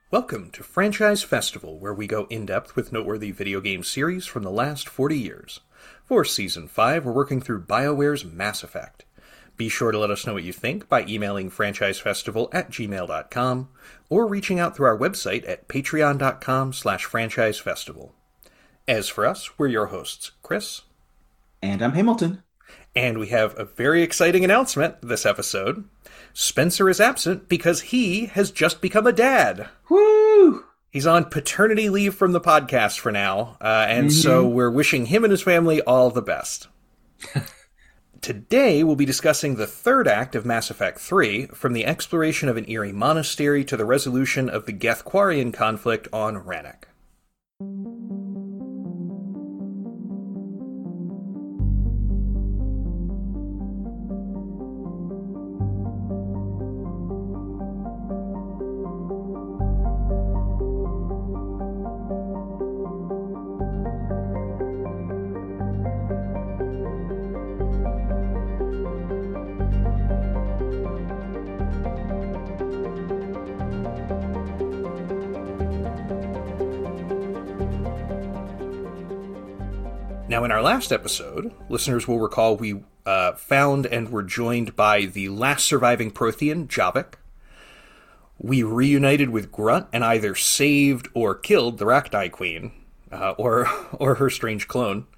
Welcome to Franchise Festival, where we go in-depth with noteworthy video game series from the last 40 years. For Season 5, we're working through BioWare's Mass Effect. Be sure to let us know what you think by emailing franchisefestival@gmail.com or reaching out through our website at patreon.com/franchisefestival. As for us, we're your hosts, Chris. And I'm Hamilton. And we have a very exciting announcement this episode. Spencer is absent because he has just become a dad. Woo! He's on paternity leave from the podcast for now, so we're wishing him and his family all the best. Today, we'll be discussing the third act of Mass Effect 3, from the exploration of an eerie monastery to the resolution of the Geth-Quarian conflict on Rannoch. Now, in our last episode, listeners will recall we found and were joined by the last surviving Prothean, Javik. We reunited with Grunt and either saved or killed the Rachni Queen, or her strange clone.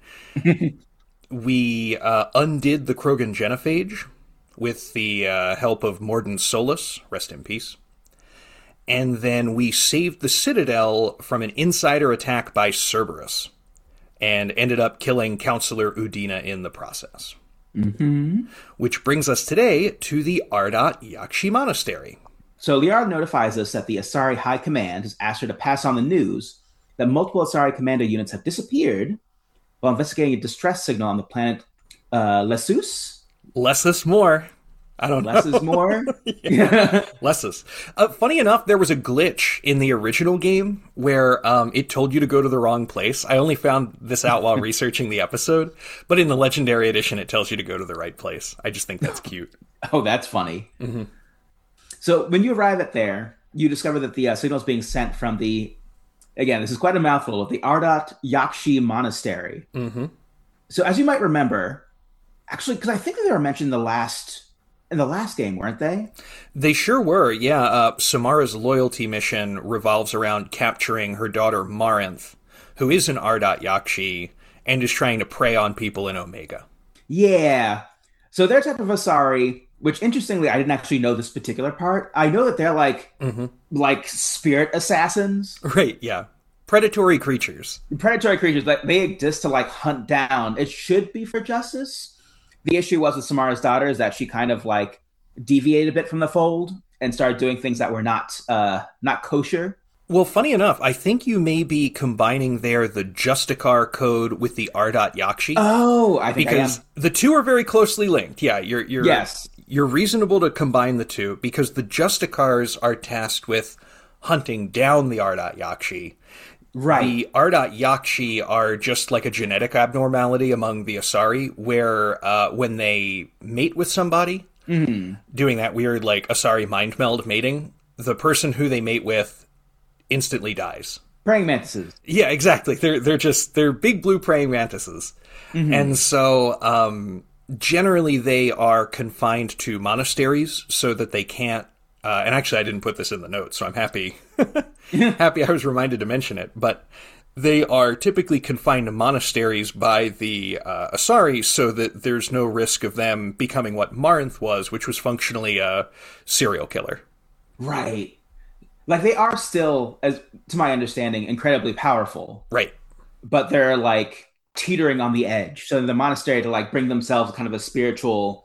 We undid the Krogan genophage with the help of Mordin Solus, rest in peace. And then we saved the Citadel from an insider attack by Cerberus, and ended up killing Counselor Udina in the process. Which brings us today to the Ardat Yakshi Monastery. So Liara notifies us that the Asari High Command has asked her to pass on the news that multiple Asari Commando units have disappeared while investigating a distress signal on the planet Lessus? Less is more. I don't know. Less is more? Less is. Funny enough, there was a glitch in the original game where it told you to go to the wrong place. I only found this out while researching the episode, but in the Legendary Edition, it tells you to go to the right place. I just think that's cute. Oh, that's funny. So when you arrive at there, you discover that the signal is being sent from the, again, this is quite a mouthful, of the Ardat Yakshi Monastery. So as you might remember, actually, because I think they were mentioned in the last game, weren't they? They sure were, yeah. Samara's loyalty mission revolves around capturing her daughter Marinth, who is an Ardat Yakshi, and is trying to prey on people in Omega. Yeah. So their type of Asari, which interestingly, I didn't actually know this particular part. I know that they're like spirit assassins. Right, yeah. Predatory creatures. Predatory creatures, like they exist to like hunt down. It should be for justice. The issue was with Samara's daughter is that she kind of like deviated a bit from the fold and started doing things that were not kosher. Well, funny enough, I think you may be combining there the Justicar code with the Ardat Yakshi. Oh, I think because the two are very closely linked. Yeah, you're reasonable to combine the two because the Justicars are tasked with hunting down the Ardat Yakshi. Right. The Ardat Yakshi are just like a genetic abnormality among the Asari, where when they mate with somebody, doing that weird like Asari mind meld mating, the person who they mate with instantly dies. Praying mantises. Yeah, exactly. They're big blue praying mantises. And so generally they are confined to monasteries so that they can't and actually I didn't put this in the notes, so I'm happy happy I was reminded to mention it, but they are typically confined to monasteries by the Asari so that there's no risk of them becoming what Marinth was, which was functionally a serial killer. Right. Like they are still, as to my understanding, incredibly powerful. Right. But they're like teetering on the edge. So the monastery to like bring themselves kind of a spiritual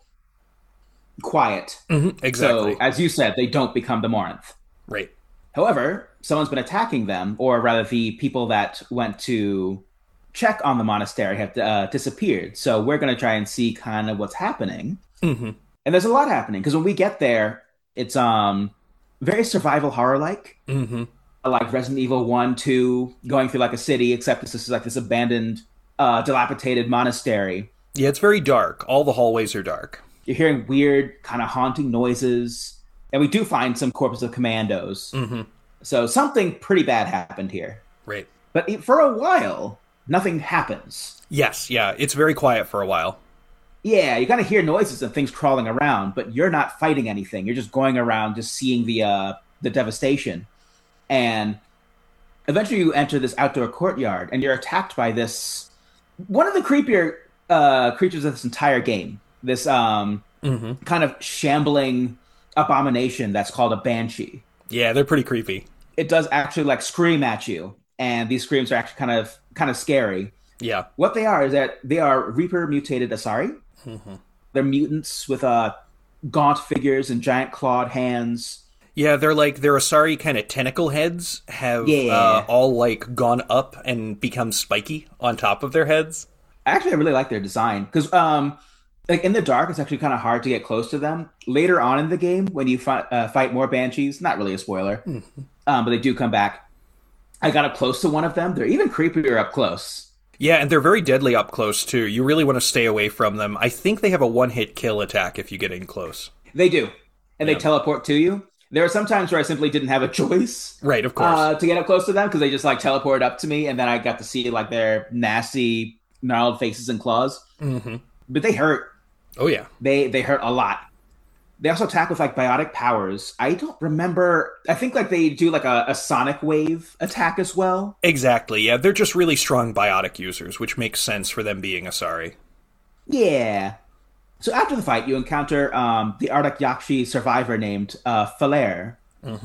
quiet. Exactly. So, as you said, they don't become the Marinth. Right. However, someone's been attacking them, or rather the people that went to check on the monastery have disappeared. So we're going to try and see kind of what's happening. And there's a lot happening, because when we get there, it's very survival horror-like. Like Resident Evil 1, 2, going through like a city, except this is like this abandoned, dilapidated monastery. Yeah, it's very dark. All the hallways are dark. You're hearing weird, kind of haunting noises. And we do find some corpses of commandos. So something pretty bad happened here. Right. But for a while, nothing happens. Yes, yeah, it's very quiet for a while. Yeah, you kind of hear noises and things crawling around, but you're not fighting anything. You're just going around, just seeing the devastation. And eventually, you enter this outdoor courtyard, and you're attacked by this one of the creepier creatures of this entire game. This kind of shambling abomination that's called a banshee. Yeah, they're pretty creepy. It does actually like scream at you, and these screams are actually kind of scary. Yeah. What they are is that they are Reaper mutated Asari. They're mutants with gaunt figures and giant clawed hands. Yeah, they're Asari kind of tentacle heads have all like gone up and become spiky on top of their heads. Actually, I really like their design because like in the dark, it's actually kind of hard to get close to them. Later on in the game, when you fight more banshees, not really a spoiler, but they do come back. I got up close to one of them. They're even creepier up close. Yeah, and they're very deadly up close, too. You really want to stay away from them. I think they have a one-hit kill attack if you get in close. They do. And they teleport to you. There are some times where I simply didn't have a choice. Right, of course. To get up close to them, because they just, like, teleported up to me, and then I got to see, like, their nasty, gnarled faces and claws. But they hurt. Oh, yeah. They hurt a lot. They also attack with, like, biotic powers. I don't remember. I think, like, they do, like, a sonic wave attack as well. Exactly, yeah. They're just really strong biotic users, which makes sense for them being Asari. Yeah. So after the fight, you encounter the Ardak Yakshi survivor named Falair.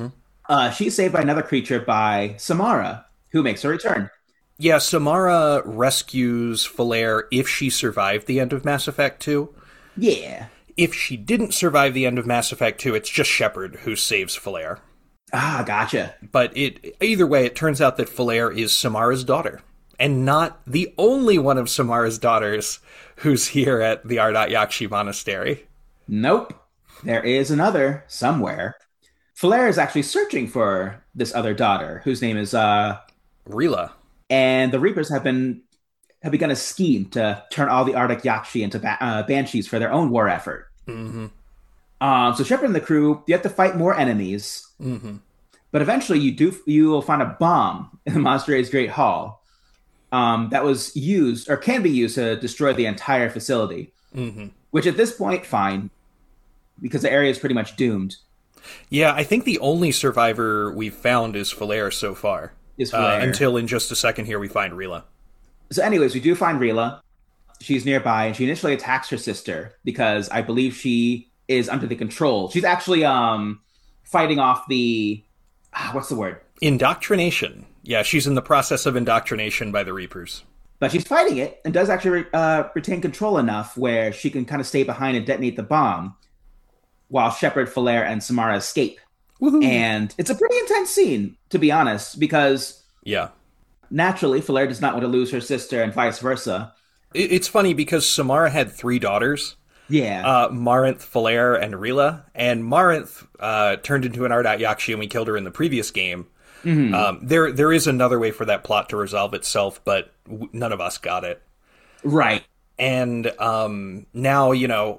She's saved by another creature by Samara, who makes her return. Yeah, Samara rescues Falair if she survived the end of Mass Effect 2. Yeah. If she didn't survive the end of Mass Effect 2, it's just Shepard who saves Falair. Ah, gotcha. But either way, it turns out that Falair is Samara's daughter. And not the only one of Samara's daughters who's here at the Ardat Yakshi Monastery. Nope. There is another somewhere. Falair is actually searching for this other daughter, whose name is Rila. And the Reapers have begun a scheme to turn all the Ardak Yakshi into banshees for their own war effort. So Shepard and the crew, you have to fight more enemies. But eventually you will find a bomb in the Monastery's Great Hall that was used, or can be used, to destroy the entire facility. Which at this point, fine, because the area is pretty much doomed. Yeah, I think the only survivor we've found is Falair so far. Until in just a second here we find Rila. So anyways, we do find Rila. She's nearby, and she initially attacks her sister because I believe she is under the control. She's actually fighting off the... what's the word? Indoctrination. Yeah, she's in the process of indoctrination by the Reapers. But she's fighting it, and does actually retain control enough where she can kind of stay behind and detonate the bomb, while Shepard, Falair, and Samara escape. Woohoo. And it's a pretty intense scene, to be honest, because... Yeah. Naturally, Falair does not want to lose her sister, and vice versa. It's funny because Samara had 3 daughters. Yeah. Marinth, Falair, and Rila. And Marinth turned into an Ardat Yakshi, and we killed her in the previous game. There is another way for that plot to resolve itself, but none of us got it. Right. And now,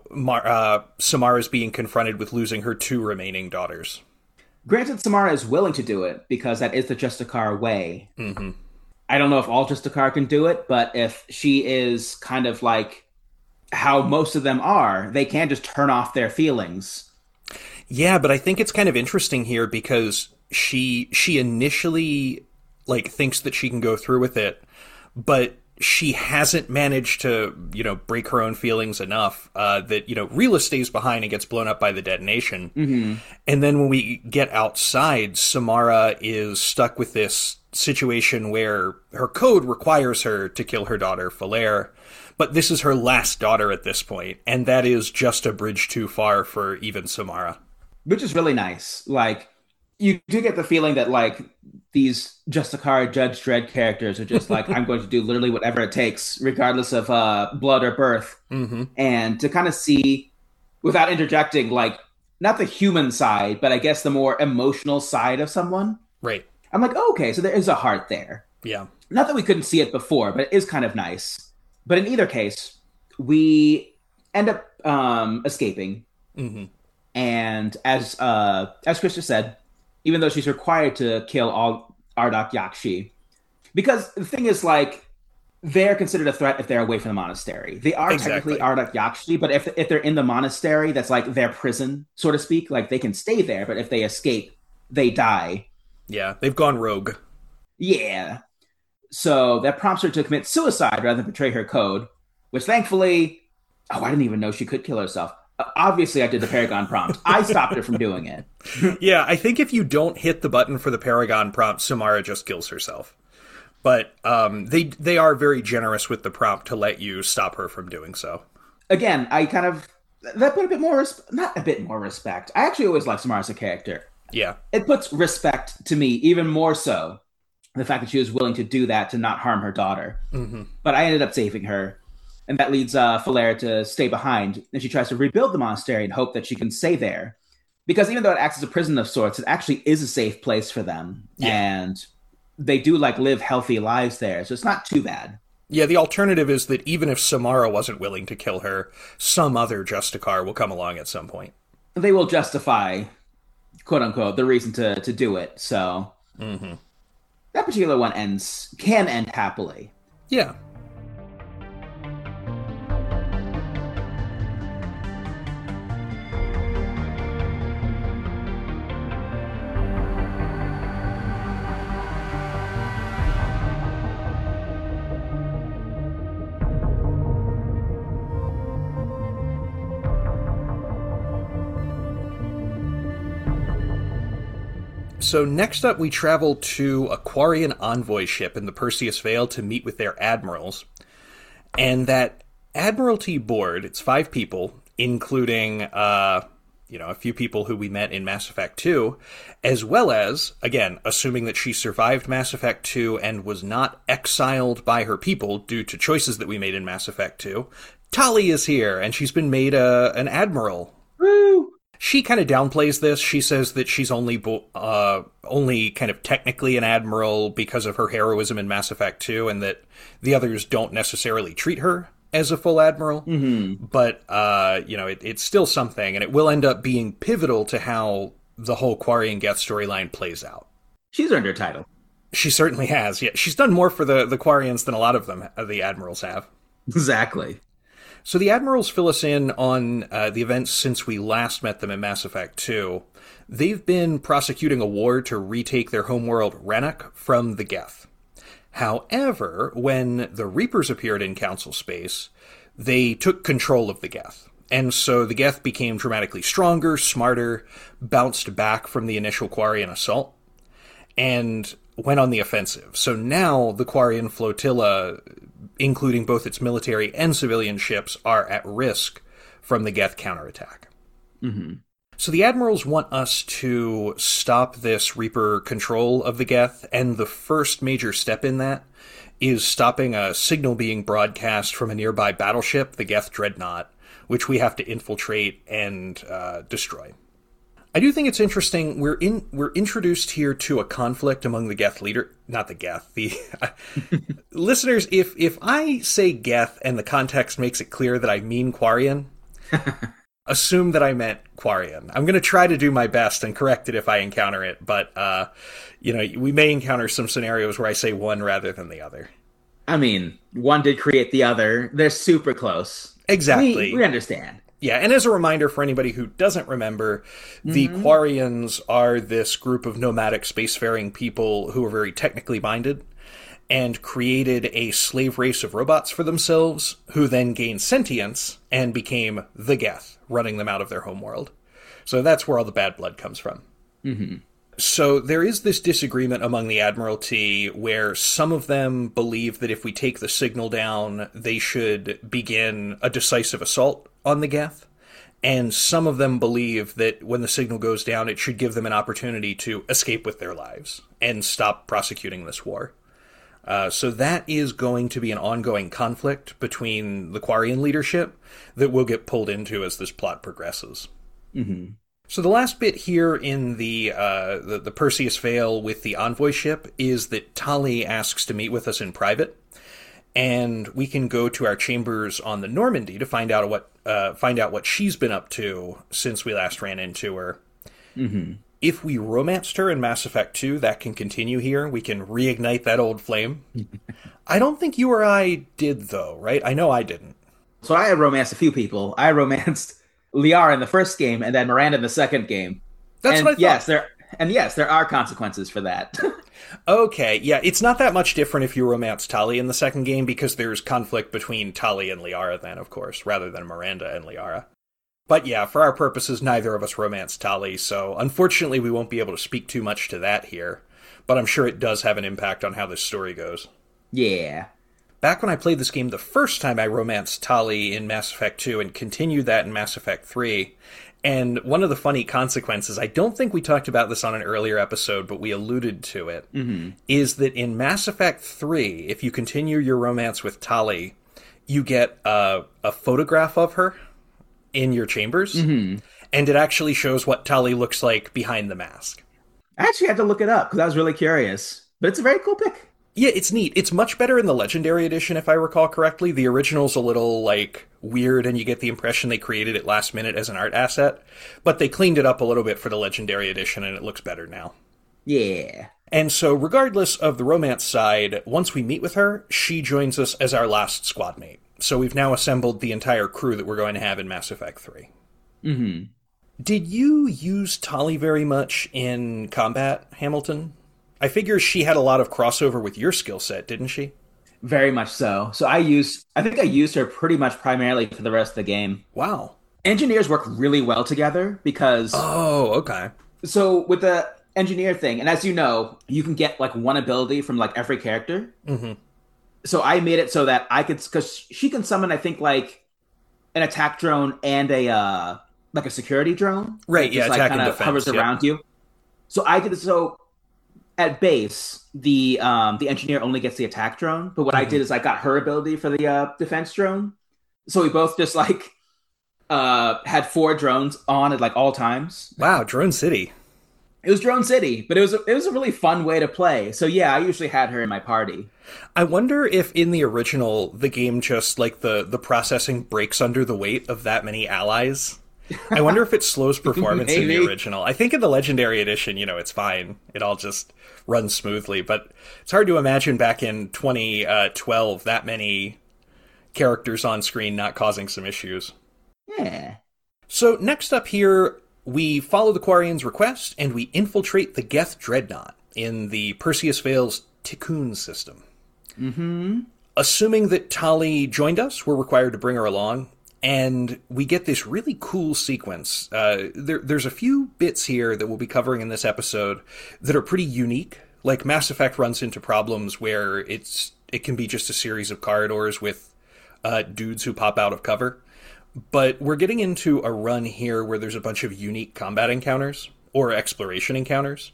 Samara's being confronted with losing her 2 remaining daughters. Granted, Samara is willing to do it, because that is the Justicar way. I don't know if all Justicar can do it, but if she is kind of like how most of them are, they can just turn off their feelings. Yeah, but I think it's kind of interesting here because she initially thinks that she can go through with it, but she hasn't managed to, break her own feelings enough that, Rila stays behind and gets blown up by the detonation. And then when we get outside, Samara is stuck with this situation where her code requires her to kill her daughter, Falair, but this is her last daughter at this point, and that is just a bridge too far for even Samara. Which is really nice. You do get the feeling that, these Justicar Judge Dredd characters are just I'm going to do literally whatever it takes, regardless of blood or birth. And to kind of see, without interjecting, not the human side, but I guess the more emotional side of someone. Right. I'm like, oh, okay, so there is a heart there. Yeah. Not that we couldn't see it before, but it is kind of nice. But in either case, we end up escaping. And as Chris just said, even though she's required to kill all Ardak Yakshi. Because the thing is, like, they're considered a threat if they're away from the monastery. They are Exactly. technically Ardak Yakshi, but if they're in the monastery, that's like their prison, so to speak. Like, they can stay there, but if they escape, they die. Yeah, they've gone rogue. Yeah. So that prompts her to commit suicide rather than betray her code, which thankfully, oh, I didn't even know she could kill herself. Obviously, I did the Paragon prompt. I stopped her from doing it. Yeah, I think if you don't hit the button for the Paragon prompt, Samara just kills herself. But they are very generous with the prompt to let you stop her from doing so. Again, I kind of that put a bit more not a bit more respect. I actually always liked Samara as a character. Yeah. It puts respect to me even more so. The fact that she was willing to do that to not harm her daughter. Mm-hmm. But I ended up saving her. And that leads Falere to stay behind. And she tries to rebuild the monastery and hope that she can stay there. Because even though it acts as a prison of sorts, it actually is a safe place for them. Yeah. And they do like live healthy lives there. So it's not too bad. Yeah, the alternative is that even if Samara wasn't willing to kill her, some other Justicar will come along at some point. They will justify, quote unquote, the reason to do it. So that particular one can end happily. Yeah. So next up, we travel to a Quarian envoy ship in the Perseus Vale to meet with their admirals. And that Admiralty board, it's 5 people, including, a few people who we met in Mass Effect 2, as well as, again, assuming that she survived Mass Effect 2 and was not exiled by her people due to choices that we made in Mass Effect 2, Tali is here, and she's been made an admiral. Woo! She kind of downplays this. She says that she's only kind of technically an admiral because of her heroism in Mass Effect 2, and that the others don't necessarily treat her as a full admiral. Mm-hmm. But, it's still something, and it will end up being pivotal to how the whole Quarian Geth storyline plays out. She's earned her title. She certainly has. Yeah, she's done more for the Quarians than a lot of them, the admirals have. Exactly. So the admirals fill us in on the events since we last met them in Mass Effect 2. They've been prosecuting a war to retake their homeworld Renok from the Geth. However, when the Reapers appeared in Council space, they took control of the Geth. And so the Geth became dramatically stronger, smarter, bounced back from the initial Quarian assault, and went on the offensive. So now the Quarian flotilla, including both its military and civilian ships, are at risk from the Geth counterattack. Mm-hmm. So the admirals want us to stop this Reaper control of the Geth, and the first major step in that is stopping a signal being broadcast from a nearby battleship, the Geth Dreadnought, which we have to infiltrate and destroy. I do think it's interesting. We're introduced here to a conflict among the Geth leader, not the Geth. The listeners, if I say Geth and the context makes it clear that I mean Quarian, assume that I meant Quarian. I'm going to try to do my best and correct it if I encounter it, but we may encounter some scenarios where I say one rather than the other. I mean, one did create the other. They're super close. Exactly. We understand. Yeah, and as a reminder for anybody who doesn't remember, the Quarians are this group of nomadic spacefaring people who are very technically minded and created a slave race of robots for themselves, who then gained sentience and became the Geth, running them out of their homeworld. So that's where all the bad blood comes from. Mm-hmm. So there is this disagreement among the Admiralty where some of them believe that if we take the signal down, they should begin a decisive assault on the Geth. And some of them believe that when the signal goes down, it should give them an opportunity to escape with their lives and stop prosecuting this war. So that is going to be an ongoing conflict between the Quarian leadership that we'll get pulled into as this plot progresses. Mm-hmm. So the last bit here in the Perseus Vale with the envoy ship is that Tali asks to meet with us in private, and we can go to our chambers on the Normandy to find out what she's been up to since we last ran into her. Mm-hmm. If we romanced her in Mass Effect 2, that can continue here. We can reignite that old flame. I don't think you or I did, though, right? I know I didn't. So I romanced a few people. I romanced Liara in the first game and then Miranda in the second game. That's what I thought. Yes, there are consequences for that. Okay, yeah, it's not that much different if you romance Tali in the second game because there's conflict between Tali and Liara then, of course, rather than Miranda and Liara. But yeah, for our purposes, neither of us romanced Tali, so unfortunately we won't be able to speak too much to that here. But I'm sure it does have an impact on how this story goes. Yeah. Back when I played this game the first time, I romanced Tali in Mass Effect 2 and continued that in Mass Effect 3. And one of the funny consequences, I don't think we talked about this on an earlier episode, but we alluded to it, is that in Mass Effect 3, if you continue your romance with Tali, you get a photograph of her in your chambers, and it actually shows what Tali looks like behind the mask. I actually had to look it up because I was really curious. But it's a very cool pick. Yeah, it's neat. It's much better in the Legendary Edition, if I recall correctly. The original's a little, weird, and you get the impression they created it last minute as an art asset. But they cleaned it up a little bit for the Legendary Edition, and it looks better now. Yeah. And so, regardless of the romance side, once we meet with her, she joins us as our last squad mate. So we've now assembled the entire crew that we're going to have in Mass Effect 3. Did you use Tali very much in combat, Hamilton? I figure she had a lot of crossover with your skill set, didn't she? Very much so. So I think I used her pretty much primarily for the rest of the game. Wow. Engineers work really well together because... Oh, okay. So with the engineer thing, and as you know, you can get one ability from every character. So I made it so that I could... Because she can summon, I think, an attack drone and a security drone. Right, yeah, attack and defense. Hovers around you. So I did... So... At base, the engineer only gets the attack drone, but what I did is I got her ability for the defense drone. So we both just had 4 drones on at all times. Wow, Drone City. It was Drone City, but it was a really fun way to play. So yeah, I usually had her in my party. I wonder if in the original the game just the processing breaks under the weight of that many allies. I wonder if it slows performance in the original. I think in the Legendary Edition, it's fine. It all just runs smoothly. But it's hard to imagine back in 2012 that many characters on screen not causing some issues. Yeah. So next up here, we follow the Quarian's request and we infiltrate the Geth Dreadnought in the Perseus Vale's Tikkun system. Assuming that Tali joined us, we're required to bring her along. And we get this really cool sequence. There's a few bits here that we'll be covering in this episode that are pretty unique. Mass Effect runs into problems where it can be just a series of corridors with dudes who pop out of cover. But we're getting into a run here where there's a bunch of unique combat encounters, or exploration encounters.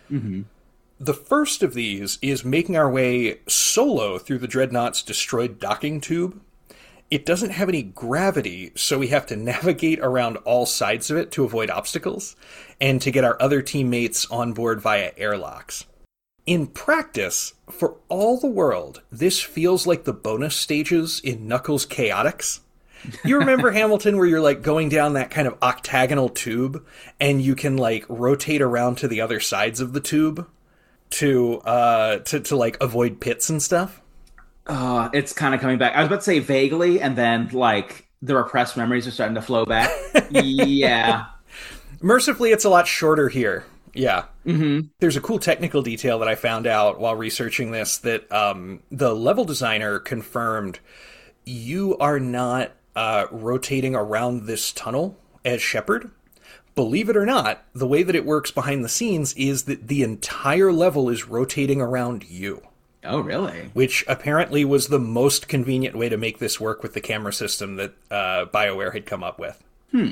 The first of these is making our way solo through the Dreadnought's destroyed docking tube. It doesn't have any gravity, so we have to navigate around all sides of it to avoid obstacles, and to get our other teammates on board via airlocks. In practice, for all the world, this feels like the bonus stages in Knuckles Chaotix. You remember, Hamilton, where you're going down that kind of octagonal tube, and you can rotate around to the other sides of the tube to avoid pits and stuff? It's kind of coming back. I was about to say vaguely, and then the repressed memories are starting to flow back. Yeah. Mercifully, it's a lot shorter here. Yeah. There's a cool technical detail that I found out while researching this that the level designer confirmed you are not rotating around this tunnel as Shepard. Believe it or not, the way that it works behind the scenes is that the entire level is rotating around you. Oh, really? Which apparently was the most convenient way to make this work with the camera system that BioWare had come up with.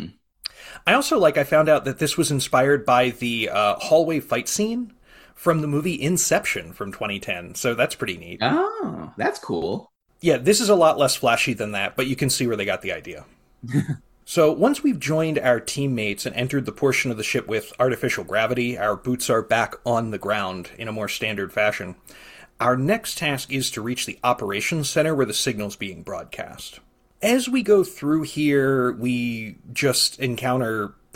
I also I found out that this was inspired by the hallway fight scene from the movie Inception from 2010, so that's pretty neat. Oh, that's cool. Yeah, this is a lot less flashy than that, but you can see where they got the idea. So once we've joined our teammates and entered the portion of the ship with artificial gravity, our boots are back on the ground in a more standard fashion. Our next task is to reach the operations center where the signal's being broadcast. As we go through here, we just encounter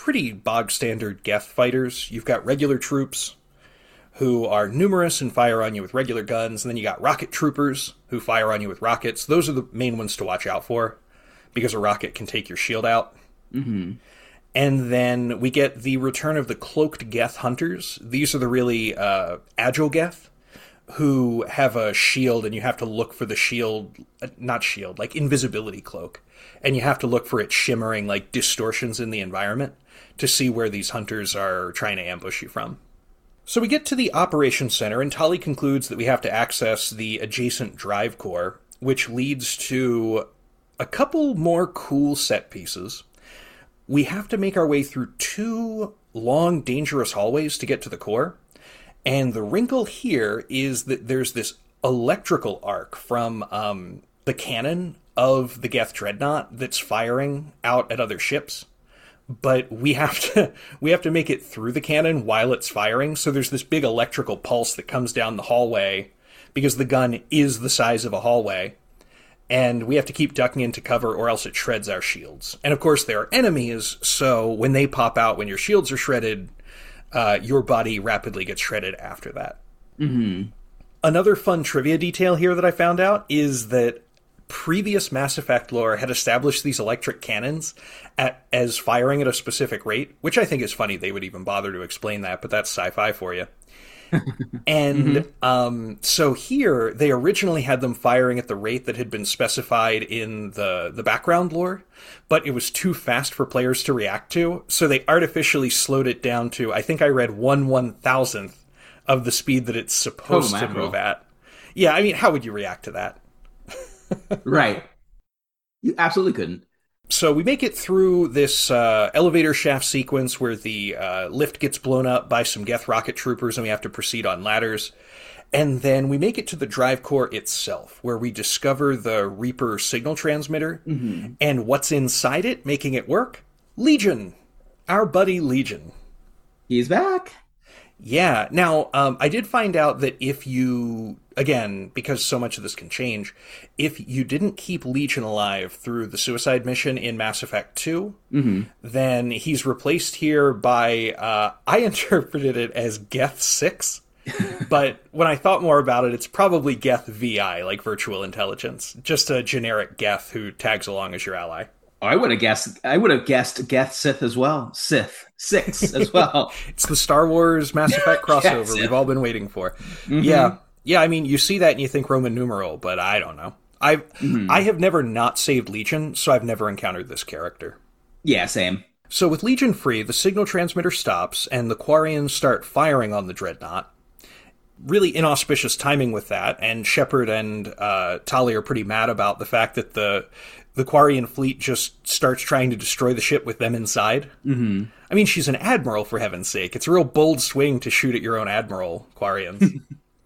pretty bog-standard Geth fighters. You've got regular troops who are numerous and fire on you with regular guns, and then you got rocket troopers who fire on you with rockets. Those are the main ones to watch out for, because a rocket can take your shield out. Mm-hmm. And then we get the return of the cloaked Geth hunters. These are the really agile Geth who have a shield, and you have to look for the shield, like invisibility cloak. And you have to look for it shimmering like distortions in the environment to see where these hunters are trying to ambush you from. So we get to the operations center, and Tali concludes that we have to access the adjacent drive core, which leads to a couple more cool set pieces. We have to make our way through 2 long, dangerous hallways to get to the core. And the wrinkle here is that there's this electrical arc from the cannon of the Geth Dreadnought that's firing out at other ships. But we have to make it through the cannon while it's firing. So there's this big electrical pulse that comes down the hallway because the gun is the size of a hallway. And we have to keep ducking into cover or else it shreds our shields. And of course there are enemies, so when they pop out when your shields are shredded, your body rapidly gets shredded after that. Mm-hmm. Another fun trivia detail here that I found out is that previous Mass Effect lore had established these electric cannons as firing at a specific rate, which I think is funny they would even bother to explain that, but that's sci-fi for you. And so here, they originally had them firing at the rate that had been specified in the background lore, but it was too fast for players to react to, so they artificially slowed it down to, I think I read 1/1000th of the speed that it's supposed to move at. Yeah, I mean, how would you react to that? Right. You absolutely couldn't. So we make it through this elevator shaft sequence where the lift gets blown up by some Geth rocket troopers and we have to proceed on ladders. And then we make it to the drive core itself, where we discover the Reaper signal transmitter. Mm-hmm. And what's inside it, making it work? Legion. Our buddy Legion. He's back. Yeah. Now, I did find out that if you, again, because so much of this can change, if you didn't keep Legion alive through the suicide mission in Mass Effect 2, then he's replaced here by, I interpreted it as Geth 6. But when I thought more about it, it's probably Geth VI, like virtual intelligence. Just a generic Geth who tags along as your ally. Oh, I would have guessed Geth Sith as well. Sith 6 as well. It's the Star Wars Mass Effect crossover we've all been waiting for. Mm-hmm. Yeah, I mean, you see that and you think Roman numeral, but I don't know. I have never not saved Legion, so I've never encountered this character. Yeah, same. So with Legion free, the signal transmitter stops, and the Quarians start firing on the Dreadnought. Really inauspicious timing with that, and Shepard and Tali are pretty mad about the fact that the Quarian fleet just starts trying to destroy the ship with them inside. Mm-hmm. I mean, she's an admiral, for heaven's sake. It's a real bold swing to shoot at your own admiral, Quarians.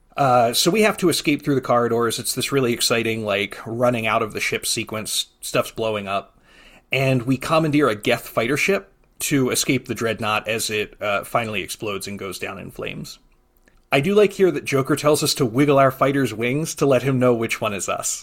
So we have to escape through the corridors. It's this really exciting, like, running out of the ship sequence. Stuff's blowing up. And we commandeer a Geth fighter ship to escape the Dreadnought as it finally explodes and goes down in flames. I do like here that Joker tells us to wiggle our fighter's wings to let him know which one is us.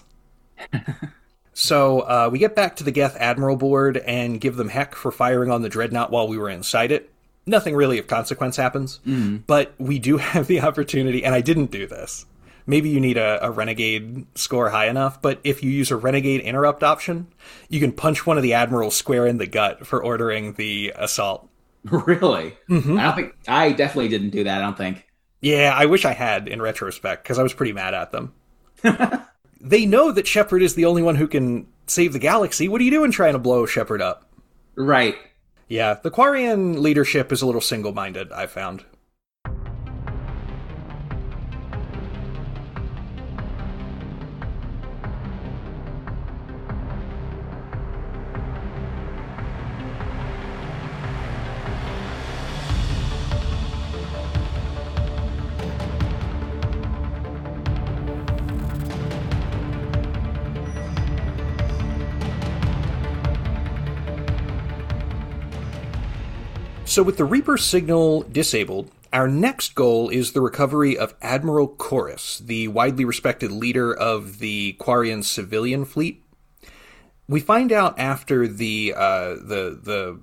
So we get back to the Geth Admiral board and give them heck for firing on the Dreadnought while we were inside it. Nothing really of consequence happens, but we do have the opportunity, and I didn't do this. Maybe you need a Renegade score high enough, but if you use a Renegade interrupt option, you can punch one of the Admirals square in the gut for ordering the assault. Really? Mm-hmm. I definitely didn't do that, I don't think. Yeah, I wish I had in retrospect, because I was pretty mad at them. They know that Shepard is the only one who can save the galaxy. What are you doing trying to blow Shepard up? Right. Yeah, the Quarian leadership is a little single-minded, I've found. So with the Reaper signal disabled, our next goal is the recovery of Admiral Chorus, the widely respected leader of the Quarian civilian fleet. We find out after the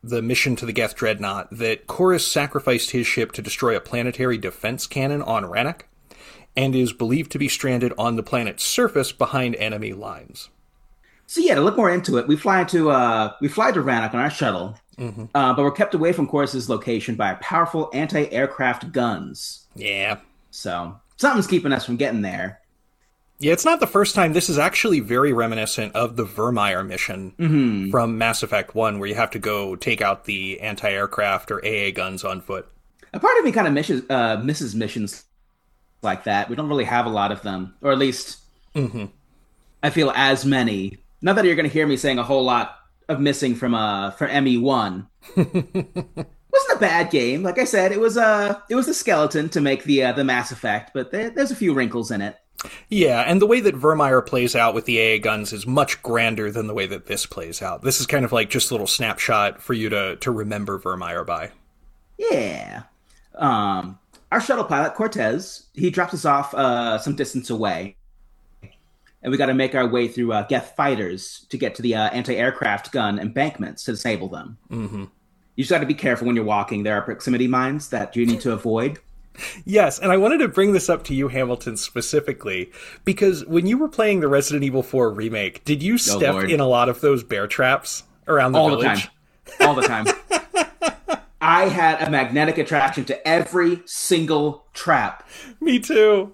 the mission to the Geth Dreadnought, that Chorus sacrificed his ship to destroy a planetary defense cannon on Rannoch, and is believed to be stranded on the planet's surface behind enemy lines. So yeah, to look more into it, we fly to Rannoch on our shuttle, but we're kept away from Chorus's location by powerful anti-aircraft guns. Yeah. So something's keeping us from getting there. Yeah, it's not the first time. This is actually very reminiscent of the Virmire mission from Mass Effect 1, where you have to go take out the anti-aircraft or AA guns on foot. A part of me kind of misses missions like that. We don't really have a lot of them, or at least I feel as many. Not that you're going to hear me saying a whole lot of missing from ME1. Wasn't a bad game. Like I said, it was the skeleton to make the Mass Effect, but there's a few wrinkles in it. Yeah, and the way that Virmire plays out with the AA guns is much grander than the way that this plays out. This is kind of like just a little snapshot for you to remember Virmire by. Yeah. Our shuttle pilot, Cortez, he drops us off some distance away. And we got to make our way through Geth fighters to get to the anti-aircraft gun embankments to disable them. Mm-hmm. You just got to be careful when you're walking. There are proximity mines that you need to avoid. Yes, and I wanted to bring this up to you, Hamilton, specifically, because when you were playing the Resident Evil 4 remake, did you step in a lot of those bear traps around the village? All the time. I had a magnetic attraction to every single trap. Me too.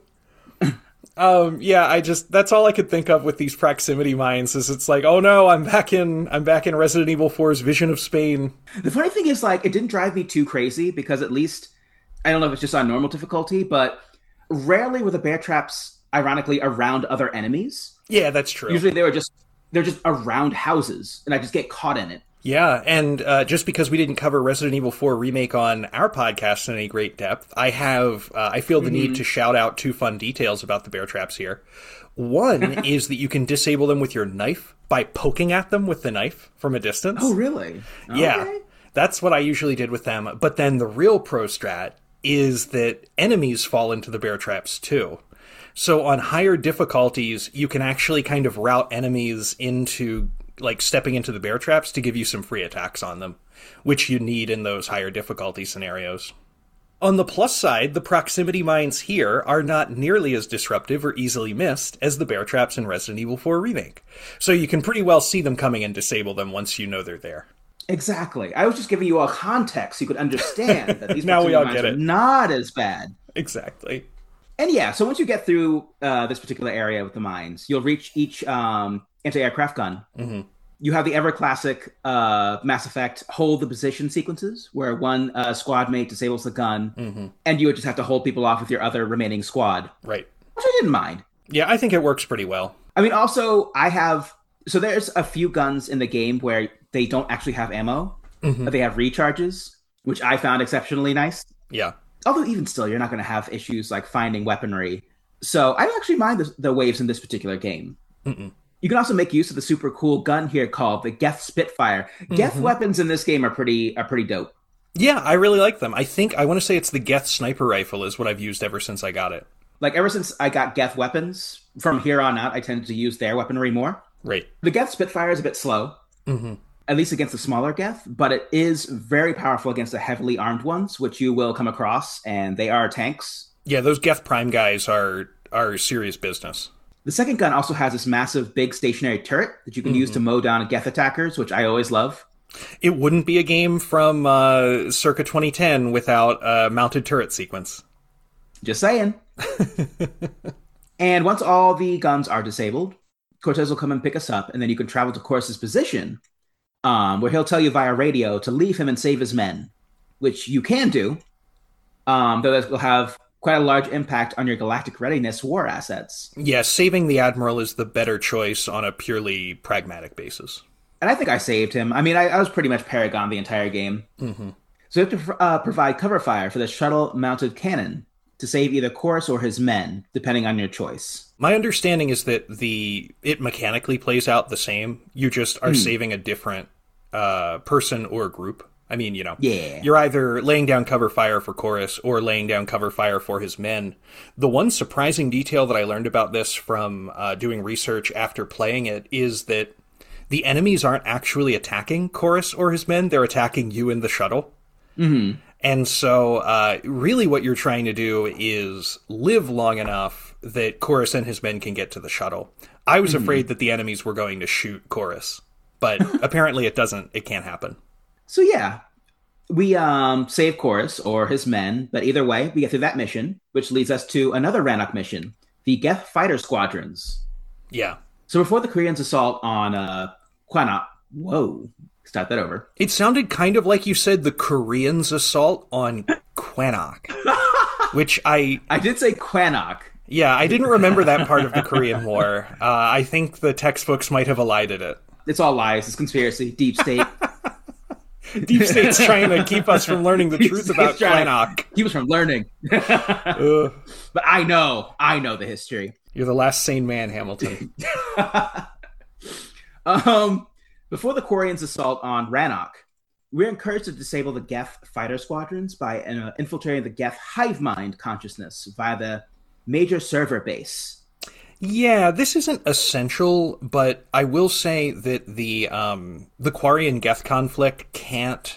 That's all I could think of with these proximity mines is it's like, oh no, I'm back in Resident Evil 4's Vision of Spain. The funny thing is, like, it didn't drive me too crazy because at least, I don't know if it's just on normal difficulty, but rarely were the bear traps, ironically, around other enemies. Yeah, that's true. Usually they're just around houses, and I just get caught in it. Yeah, and just because we didn't cover Resident Evil 4 Remake on our podcast in any great depth, I feel the need to shout out two fun details about the bear traps here. One is that you can disable them with your knife by poking at them with the knife from a distance. Oh, really? Yeah, okay. That's what I usually did with them. But then the real pro strat is that enemies fall into the bear traps too. So on higher difficulties, you can actually kind of route enemies into, like, stepping into the bear traps to give you some free attacks on them, which you need in those higher difficulty scenarios. On the plus side, the proximity mines here are not nearly as disruptive or easily missed as the bear traps in Resident Evil 4 Remake. So you can pretty well see them coming and disable them once you know they're there. Exactly. I was just giving you all context so you could understand that these now we all mines get are it. Not as bad. Exactly. And yeah, so once you get through this particular area with the mines, you'll reach each anti-aircraft gun. Mm-hmm. You have the ever-classic Mass Effect hold the position sequences, where one squad mate disables the gun, and you would just have to hold people off with your other remaining squad. Right. Which I didn't mind. Yeah, I think it works pretty well. I mean, also, so there's a few guns in the game where they don't actually have ammo, but they have recharges, which I found exceptionally nice. Yeah. Although even still, you're not going to have issues like finding weaponry. So I don't actually mind the waves in this particular game. Mm-mm. You can also make use of the super cool gun here called the Geth Spitfire. Geth weapons in this game are pretty dope. Yeah, I really like them. I want to say it's the Geth sniper rifle is what I've used ever since I got it. Like, ever since I got Geth weapons, from here on out, I tended to use their weaponry more. Right. The Geth Spitfire is a bit slow, at least against the smaller Geth, but it is very powerful against the heavily armed ones, which you will come across, and they are tanks. Yeah, those Geth Prime guys are serious business. The second gun also has this massive, big stationary turret that you can use to mow down Geth attackers, which I always love. It wouldn't be a game from circa 2010 without a mounted turret sequence. Just saying. And once all the guns are disabled, Cortez will come and pick us up, and then you can travel to Chorus's position, where he'll tell you via radio to leave him and save his men, which you can do, though that will have quite a large impact on your galactic readiness war assets. Yeah, saving the Admiral is the better choice on a purely pragmatic basis. And I think I saved him. I mean, I was pretty much Paragon the entire game. So you have to provide cover fire for the shuttle-mounted cannon to save either Chorus or his men, depending on your choice. My understanding is that it mechanically plays out the same. You just are saving a different person or group. I mean, you're either laying down cover fire for Chorus or laying down cover fire for his men. The one surprising detail that I learned about this from doing research after playing it is that the enemies aren't actually attacking Chorus or his men, they're attacking you in the shuttle. Mm-hmm. And so, really what you're trying to do is live long enough that Chorus and his men can get to the shuttle. I was afraid that the enemies were going to shoot Chorus, but apparently it can't happen. So yeah, we save Chorus or his men, but either way, we get through that mission, which leads us to another Rannoch mission, the Geth Fighter Squadrons. Yeah. So before the Koreans' assault on Quanok, whoa, start that over. It sounded kind of like you said the Koreans' assault on Quanok, which I did say Quanok. Yeah, I didn't remember that part of the Korean War. I think the textbooks might have elided it. It's all lies. It's conspiracy. Deep state. Deep State's trying to keep us from learning the truth about Quanok. Keep us from learning. But I know the history. You're the last sane man, Hamilton. Before the Koreans' assault on Rannoch, we're encouraged to disable the Geth fighter squadrons by infiltrating the Geth hive mind consciousness via the major server base. Yeah, this isn't essential, but I will say that the Quarian Geth conflict can't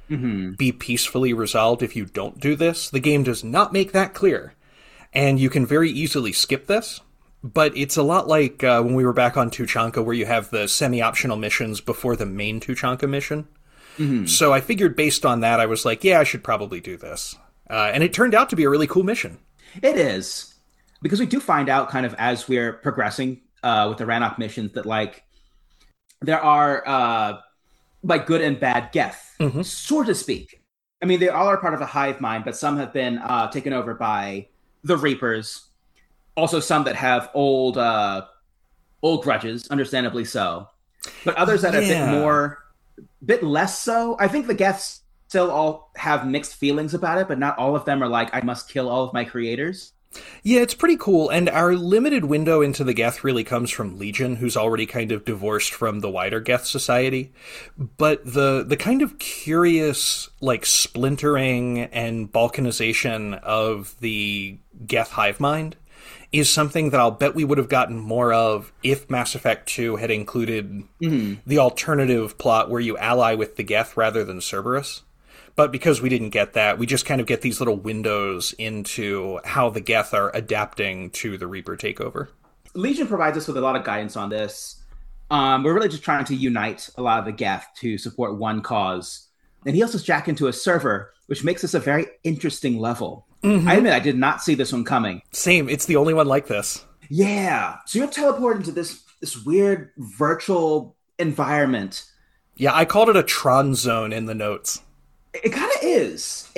be peacefully resolved if you don't do this. The game does not make that clear, and you can very easily skip this. But it's a lot like when we were back on Tuchanka, where you have the semi-optional missions before the main Tuchanka mission. Mm-hmm. So I figured based on that, I was like, yeah, I should probably do this. And it turned out to be a really cool mission. It is. Because we do find out kind of as we're progressing with the Rannoch missions that, like, there are, like, good and bad Geth, so to speak. I mean, they all are part of a hive mind, but some have been taken over by the Reapers. Also some that have old grudges, understandably so. But others that are a bit less so. I think the Geths still all have mixed feelings about it, but not all of them are like, I must kill all of my creators. Yeah, it's pretty cool, and our limited window into the Geth really comes from Legion, who's already kind of divorced from the wider Geth society. But the kind of curious, like, splintering and balkanization of the Geth hive mind is something that I'll bet we would have gotten more of if Mass Effect 2 had included the alternative plot where you ally with the Geth rather than Cerberus. But because we didn't get that, we just kind of get these little windows into how the Geth are adapting to the Reaper takeover. Legion provides us with a lot of guidance on this. We're really just trying to unite a lot of the Geth to support one cause. And he also jacked into a server, which makes this a very interesting level. I admit I did not see this one coming. Same. It's the only one like this. Yeah. So you're teleported into this weird virtual environment. Yeah, I called it a Tron zone in the notes. It kind of is.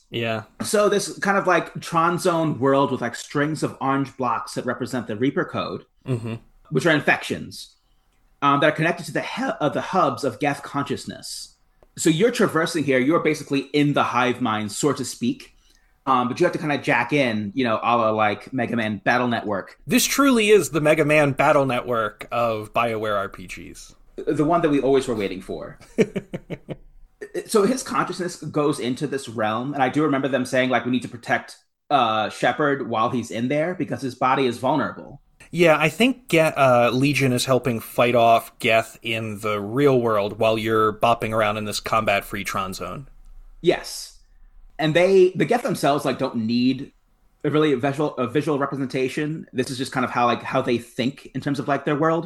So this kind of like Tron zone world with like strings of orange blocks that represent the Reaper code, which are infections that are connected to the hubs of Geth consciousness. So you're traversing here. You're basically in the hive mind, so to speak. But you have to kind of jack in, a la like Mega Man Battle Network. This truly is the Mega Man Battle Network of BioWare RPGs. The one that we always were waiting for. So his consciousness goes into this realm, and I do remember them saying, like, we need to protect Shepard while he's in there because his body is vulnerable. Yeah, I think Legion is helping fight off Geth in the real world while you're bopping around in this combat-free Tron zone. Yes. And the Geth themselves, like, don't need a visual representation. This is just kind of how they think in terms of, like, their world.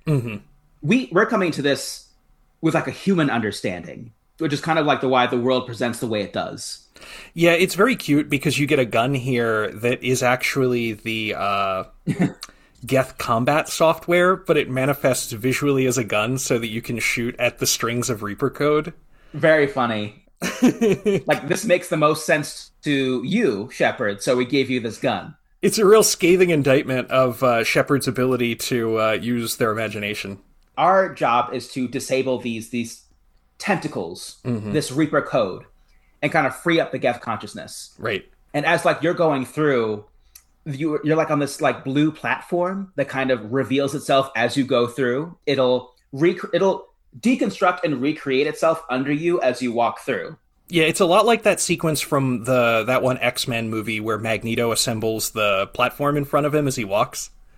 We're coming to this with, like, a human understanding, which is kind of like why the world presents the way it does. Yeah, it's very cute because you get a gun here that is actually the Geth combat software, but it manifests visually as a gun so that you can shoot at the strings of Reaper code. Very funny. Like, this makes the most sense to you, Shepard, so we gave you this gun. It's a real scathing indictment of Shepard's ability to use their imagination. Our job is to disable these tentacles, this Reaper code, and kind of free up the Geth consciousness. Right. And as like you're going through, you're like on this like blue platform that kind of reveals itself as you go through. It'll deconstruct and recreate itself under you as you walk through. Yeah, it's a lot like that sequence from that one X-Men movie where Magneto assembles the platform in front of him as he walks.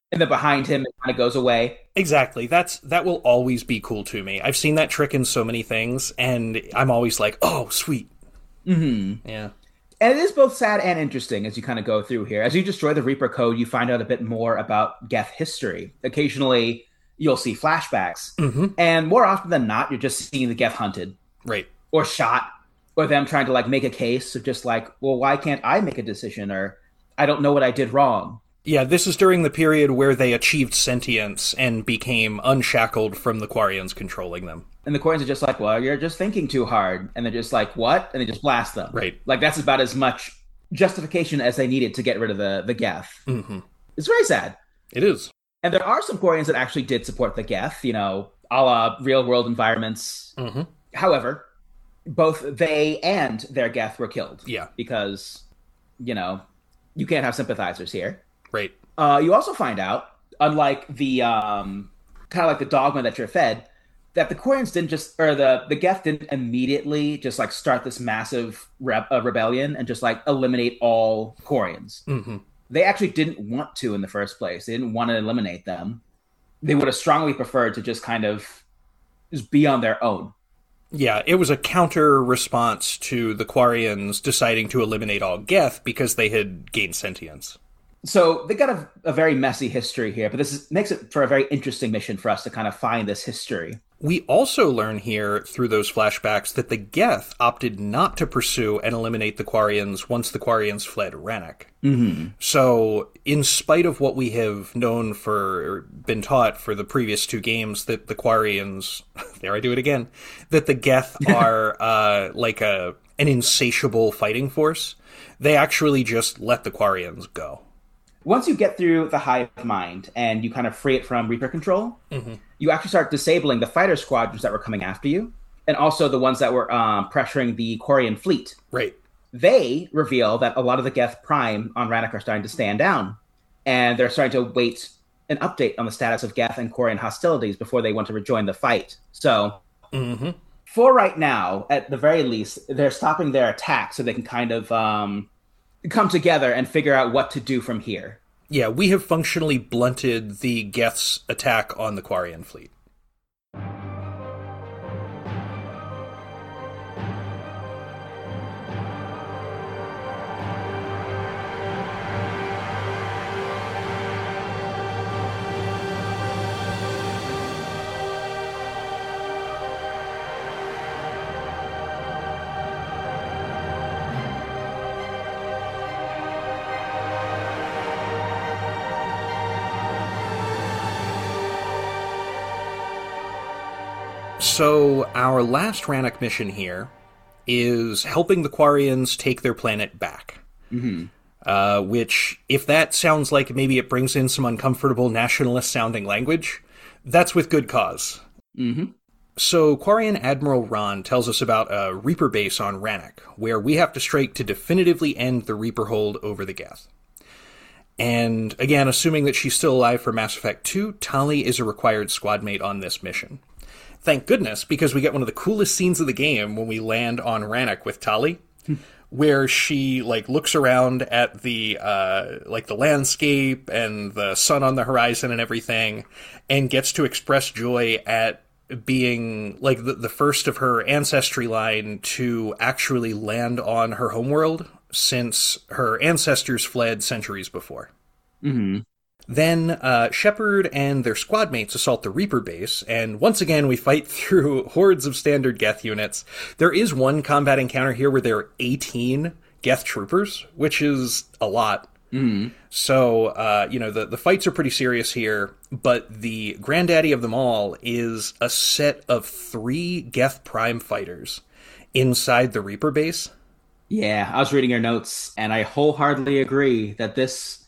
And then behind him, it kind of goes away. Exactly. That will always be cool to me. I've seen that trick in so many things, and I'm always like, oh, sweet. Mm-hmm. Yeah. And it is both sad and interesting as you kind of go through here. As you destroy the Reaper Code, you find out a bit more about Geth history. Occasionally, you'll see flashbacks. Mm-hmm. And more often than not, you're just seeing the Geth hunted. Right. Or shot. Or them trying to like make a case of just like, well, why can't I make a decision? Or I don't know what I did wrong. Yeah, this is during the period where they achieved sentience and became unshackled from the Quarians controlling them. And the Quarians are just like, well, you're just thinking too hard. And they're just like, what? And they just blast them. Right. Like, that's about as much justification as they needed to get rid of the Geth. Mm-hmm. It's very sad. It is. And there are some Quarians that actually did support the Geth, you know, a la real-world environments. Mm-hmm. However, both they and their Geth were killed. Yeah. Because, you know, you can't have sympathizers here. Right. You also find out, unlike the kind of like the dogma that you're fed, that the Quarians didn't just, or the Geth didn't immediately just like start this massive rebellion and just like eliminate all Quarians. Mm-hmm. They actually didn't want to in the first place. They didn't want to eliminate them. They would have strongly preferred to just kind of just be on their own. Yeah, it was a counter response to the Quarians deciding to eliminate all Geth because they had gained sentience. So they got a very messy history here, but makes it for a very interesting mission for us to kind of find this history. We also learn here through those flashbacks that the Geth opted not to pursue and eliminate the Quarians once the Quarians fled Rannoch. Mm-hmm. So, in spite of what we have known or been taught for the previous two games, that the Quarians, there I do it again, that the Geth are like an insatiable fighting force, they actually just let the Quarians go. Once you get through the hive mind and you kind of free it from Reaper control, mm-hmm. you actually start disabling the fighter squadrons that were coming after you, and also the ones that were pressuring the Quarian fleet. Right. They reveal that a lot of the Geth Prime on Rannoch are starting to stand down, and they're starting to wait an update on the status of Geth and Quarian hostilities before they want to rejoin the fight. So, mm-hmm. for right now, at the very least, they're stopping their attack so they can kind of come together and figure out what to do from here. Yeah, we have functionally blunted the Geth's attack on the Quarian fleet. So, our last Rannoch mission here is helping the Quarians take their planet back. Mm-hmm. Which, if that sounds like maybe it brings in some uncomfortable nationalist-sounding language, that's with good cause. Mm-hmm. So, Quarian Admiral Ron tells us about a Reaper base on Rannoch, where we have to strike to definitively end the Reaper hold over the Geth. And, again, assuming that she's still alive for Mass Effect 2, Tali is a required squad mate on this mission. Thank goodness, because we get one of the coolest scenes of the game when we land on Rannoch with Tali, where she looks around at the the landscape and the sun on the horizon and everything, and gets to express joy at being the first of her ancestry line to actually land on her homeworld since her ancestors fled centuries before. Mm-hmm. Then Shepard and their squad mates assault the Reaper base, and once again we fight through hordes of standard Geth units. There is one combat encounter here where there are 18 Geth troopers, which is a lot. Mm-hmm. So, the fights are pretty serious here, but the granddaddy of them all is a set of 3 Geth Prime fighters inside the Reaper base. Yeah, I was reading your notes, and I wholeheartedly agree that this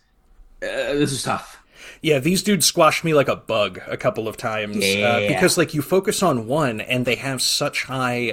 is tough. Yeah, these dudes squashed me like a bug a couple of times. Yeah. Because, you focus on one, and they have such high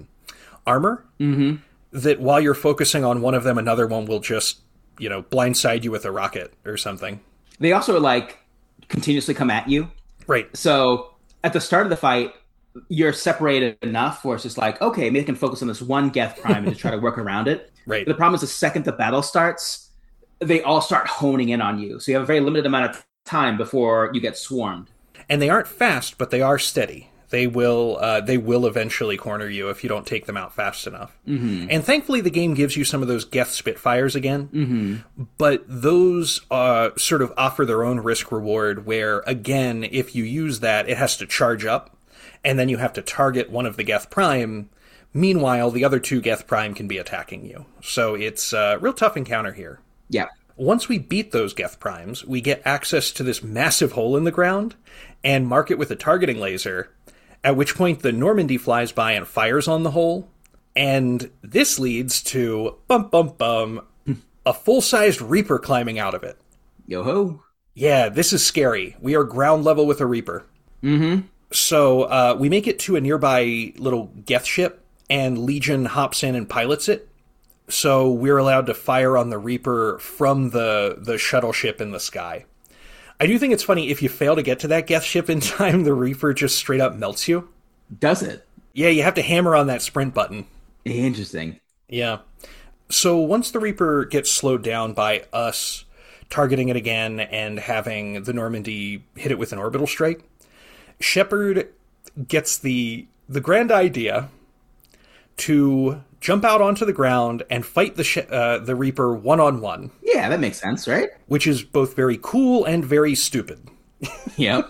armor mm-hmm. that while you're focusing on one of them, another one will just, blindside you with a rocket or something. They also, continuously come at you. Right. So, at the start of the fight, you're separated enough where it's just okay, maybe I can focus on this one Geth Prime and just try to work around it. Right. But the problem is the second the battle starts, they all start honing in on you. So you have a very limited amount of time before you get swarmed. And they aren't fast, but they are steady. They will eventually corner you if you don't take them out fast enough. Mm-hmm. And thankfully, the game gives you some of those Geth Spitfires again. Mm-hmm. But those sort of offer their own risk reward where, again, if you use that, it has to charge up. And then you have to target one of the Geth Prime. Meanwhile, the other two Geth Prime can be attacking you. So it's a real tough encounter here. Yeah. Once we beat those Geth Primes, we get access to this massive hole in the ground and mark it with a targeting laser, at which point the Normandy flies by and fires on the hole. And this leads to, a full-sized Reaper climbing out of it. Yo-ho. Yeah, this is scary. We are ground level with a Reaper. Mm-hmm. So we make it to a nearby little Geth ship, and Legion hops in and pilots it. So we're allowed to fire on the Reaper from the shuttle ship in the sky. I do think it's funny, if you fail to get to that Geth ship in time, the Reaper just straight up melts you. Does it? Yeah, you have to hammer on that sprint button. Interesting. Yeah. So once the Reaper gets slowed down by us targeting it again and having the Normandy hit it with an orbital strike, Shepard gets the grand idea to jump out onto the ground and fight the Reaper one-on-one. Yeah, that makes sense, right? Which is both very cool and very stupid. Yep.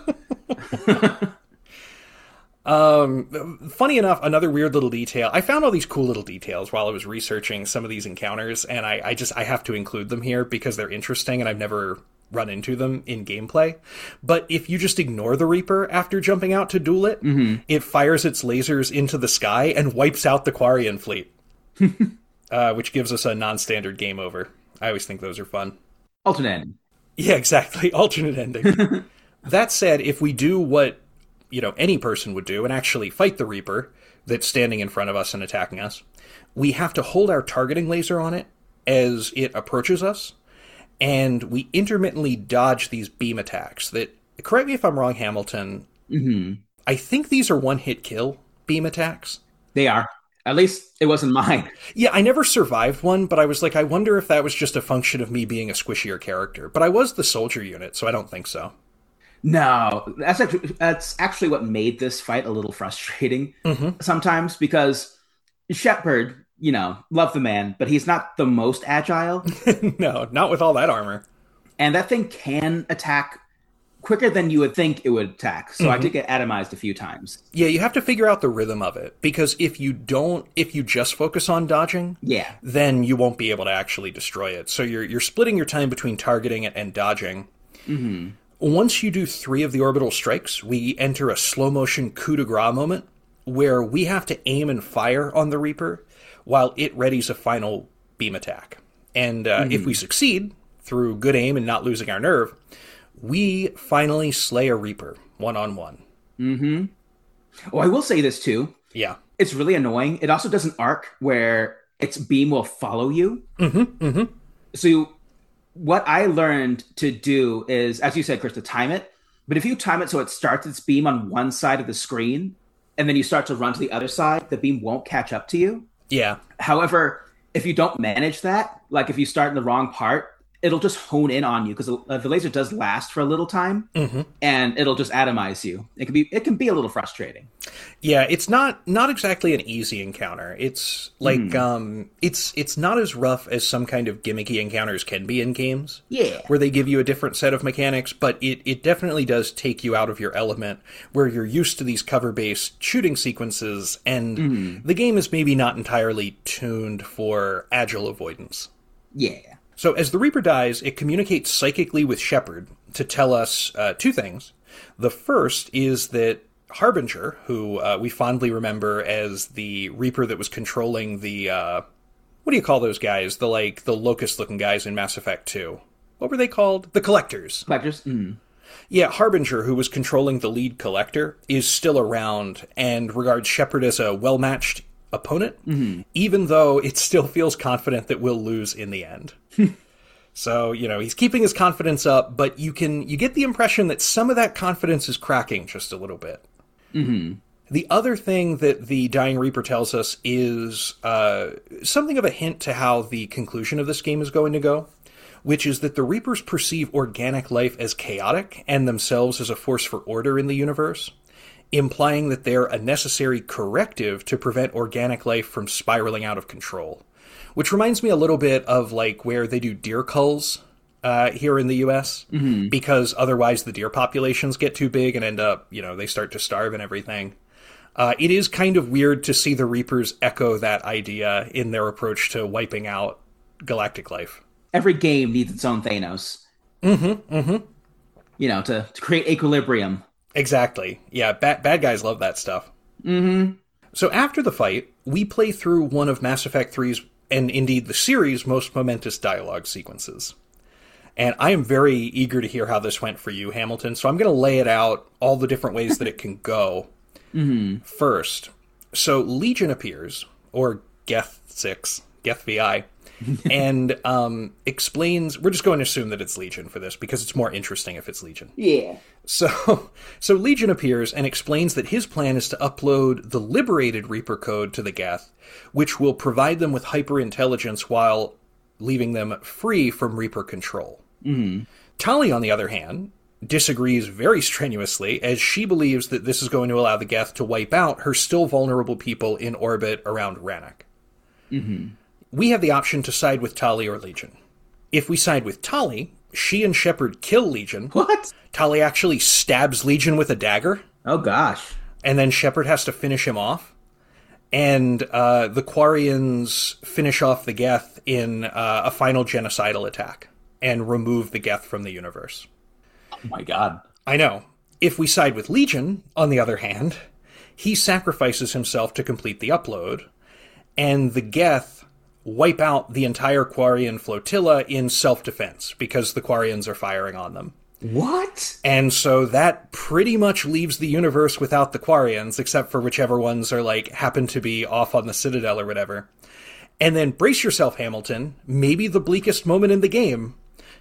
Funny enough, another weird little detail. I found all these cool little details while I was researching some of these encounters, and I have to include them here because they're interesting and I've never run into them in gameplay. But if you just ignore the Reaper after jumping out to duel it, it fires its lasers into the sky and wipes out the Quarian fleet. Which gives us a non-standard game over. I always think those are fun. Alternate ending. Yeah, exactly. Alternate ending. That said, if we do what any person would do and actually fight the Reaper that's standing in front of us and attacking us, we have to hold our targeting laser on it as it approaches us, and we intermittently dodge these beam attacks that, correct me if I'm wrong, Hamilton, I think these are one-hit kill beam attacks. They are. At least it wasn't mine. Yeah, I never survived one, but I was like, I wonder if that was just a function of me being a squishier character. But I was the soldier unit, so I don't think so. No, that's actually what made this fight a little frustrating sometimes, because Shepard, love the man, but he's not the most agile. No, not with all that armor. And that thing can attack quicker than you would think it would attack. So I did get atomized a few times. Yeah, you have to figure out the rhythm of it, because if you just focus on dodging, then you won't be able to actually destroy it. So you're splitting your time between targeting it and dodging. Mm-hmm. Once you do 3 of the orbital strikes, we enter a slow-motion coup de grace moment where we have to aim and fire on the Reaper while it readies a final beam attack. And if we succeed, through good aim and not losing our nerve, we finally slay a Reaper one-on-one. Mm-hmm. Oh, I will say this, too. Yeah. It's really annoying. It also does an arc where its beam will follow you. Mm-hmm, mm-hmm. So what I learned to do is, as you said, Chris, to time it. But if you time it so it starts its beam on one side of the screen, and then you start to run to the other side, the beam won't catch up to you. Yeah. However, if you don't manage that, like if you start in the wrong part, it'll just hone in on you, because the laser does last for a little time, and it'll just atomize you. It can be a little frustrating. Yeah, it's not exactly an easy encounter. It's like it's not as rough as some kind of gimmicky encounters can be in games. Yeah, where they give you a different set of mechanics, but it definitely does take you out of your element, where you're used to these cover-based shooting sequences, and the game is maybe not entirely tuned for agile avoidance. Yeah. So as the Reaper dies, it communicates psychically with Shepard to tell us 2 things. The first is that Harbinger, who we fondly remember as the Reaper that was controlling the, what do you call those guys? The locust-looking guys in Mass Effect 2. What were they called? The Collectors. Collectors? Mm. Yeah, Harbinger, who was controlling the lead Collector, is still around and regards Shepard as a well-matched opponent, even though it still feels confident that we'll lose in the end. So, he's keeping his confidence up, but you get the impression that some of that confidence is cracking just a little bit. Mm-hmm. The other thing that the Dying Reaper tells us is something of a hint to how the conclusion of this game is going to go. which is that the Reapers perceive organic life as chaotic and themselves as a force for order in the universe, implying that they're a necessary corrective to prevent organic life from spiraling out of control. Which reminds me a little bit of like where they do deer culls here in the U.S., because otherwise the deer populations get too big and end up, they start to starve and everything. It is kind of weird to see the Reapers echo that idea in their approach to wiping out galactic life. Every game needs its own Thanos. To create equilibrium. Exactly. Yeah, bad guys love that stuff. So after the fight, we play through one of Mass Effect 3's, and indeed the series' most momentous dialogue sequences. And I am very eager to hear how this went for you, Hamilton, so I'm going to lay it out all the different ways that it can go. First, so Legion appears, or Geth 6, Geth VI, and explains... We're just going to assume that it's Legion for this, because it's more interesting if it's Legion. Yeah. So Legion appears and explains that his plan is to upload the liberated Reaper code to the Geth, which will provide them with hyper-intelligence while leaving them free from Reaper control. Tali, on the other hand, disagrees very strenuously, as she believes that this is going to allow the Geth to wipe out her still vulnerable people in orbit around Rannoch. We have the option to side with Tali or Legion. If we side with Tali, she and Shepard kill Legion. What? Tali actually stabs Legion with a dagger. Oh, gosh. And then Shepard has to finish him off. And the Quarians finish off the Geth in a final genocidal attack and remove the Geth from the universe. Oh my god. I know. If we side with Legion, on the other hand, he sacrifices himself to complete the upload, and the Geth wipe out the entire Quarian flotilla in self-defense, because the Quarians are firing on them. What? And so that pretty much leaves the universe without the Quarians, except for whichever ones are, happen to be off on the Citadel or whatever. And then, brace yourself, Hamilton, maybe the bleakest moment in the game,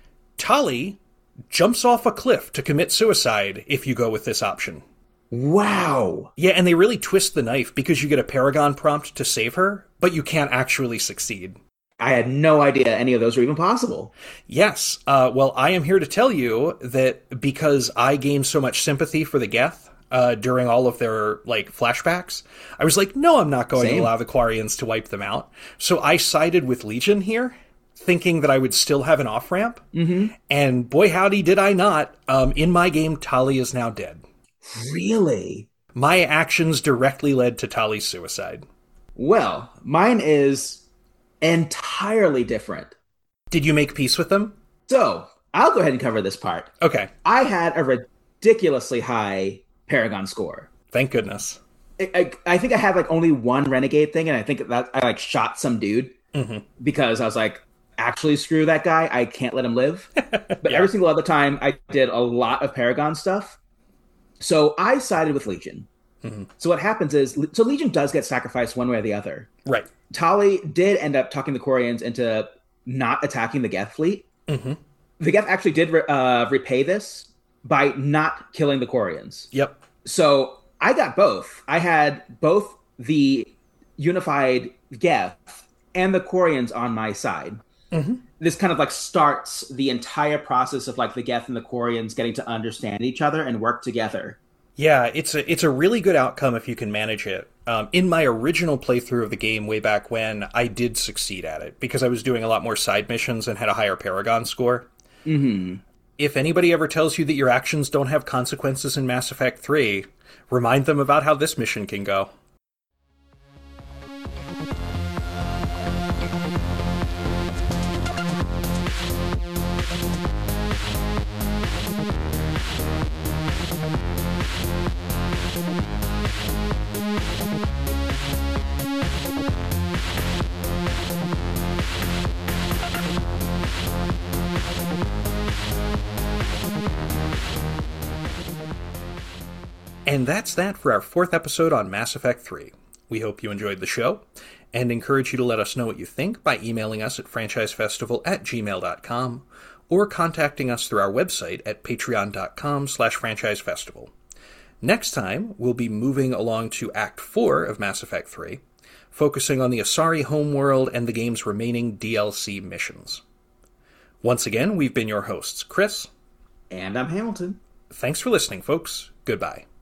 Tali jumps off a cliff to commit suicide if you go with this option. Wow. Yeah, and they really twist the knife because you get a Paragon prompt to save her, but you can't actually succeed. I had no idea any of those were even possible. Yes. Well, I am here to tell you that because I gained so much sympathy for the Geth during all of their, flashbacks, I was like, no, I'm not going to allow the Quarians to wipe them out. So I sided with Legion here, thinking that I would still have an off-ramp. And boy, howdy, did I not. In my game, Tali is now dead. Really? My actions directly led to Tali's suicide. Well, mine is entirely different. Did you make peace with them? So, I'll go ahead and cover this part. Okay. I had a ridiculously high Paragon score. Thank goodness. I think I had only one Renegade thing, and I think that I shot some dude because I was like, actually screw that guy. I can't let him live. But every single other time, I did a lot of Paragon stuff. So I sided with Legion. So what happens is, Legion does get sacrificed one way or the other. Right. Tali did end up talking the Quarians into not attacking the Geth fleet. The Geth actually did repay this by not killing the Quarians. Yep. So I got both. I had both the unified Geth and the Quarians on my side. This kind of starts the entire process of the Geth and the Quarians getting to understand each other and work together. Yeah, it's a really good outcome if you can manage it. In my original playthrough of the game way back when, I did succeed at it because I was doing a lot more side missions and had a higher Paragon score. If anybody ever tells you that your actions don't have consequences in Mass Effect 3, remind them about how this mission can go. And that's that for our 4th episode on Mass Effect 3. We hope you enjoyed the show, and encourage you to let us know what you think by emailing us at franchisefestival@gmail.com or contacting us through our website at patreon.com/franchisefestival. Next time, we'll be moving along to Act 4 of Mass Effect 3, focusing on the Asari homeworld and the game's remaining DLC missions. Once again, we've been your hosts, Chris. And I'm Hamilton. Thanks for listening, folks. Goodbye.